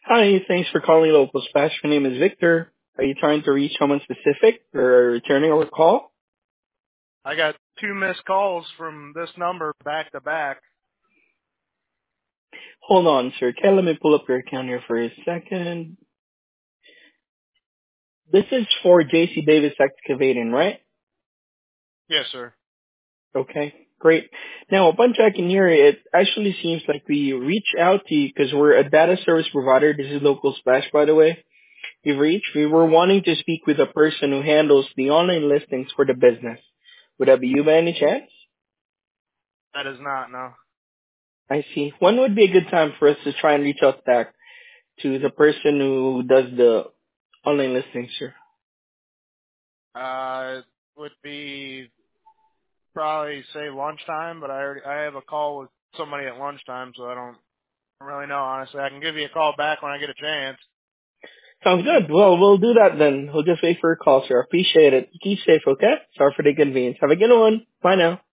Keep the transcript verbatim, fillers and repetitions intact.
Hi, thanks for calling Local Splash. My name is Victor. Are you trying to reach someone specific or returning a call? I got two missed calls from this number back to back. Hold on, sir. Okay, let me pull up your account here for a second. This is for J C Davis Excavating, right? Yes, sir. Okay, great. Now, upon checking here, it actually seems like we reached out to you because we're a data service provider. This is Local Splash, by the way. We've reached. We were wanting to speak with a person who handles the online listings for the business. Would that be you by any chance? That is not, no. I see. When would be a good time for us to try and reach out back to the person who does the online listings, sir? Uh, it would be probably say lunchtime, but I already, I have a call with somebody at lunchtime, so I don't really know, honestly. I can give you a call back when I get a chance. Sounds good. Well, we'll do that then. We'll just wait for a call, sir. Appreciate it. Keep safe, okay? Sorry for the inconvenience. Have a good one. Bye now.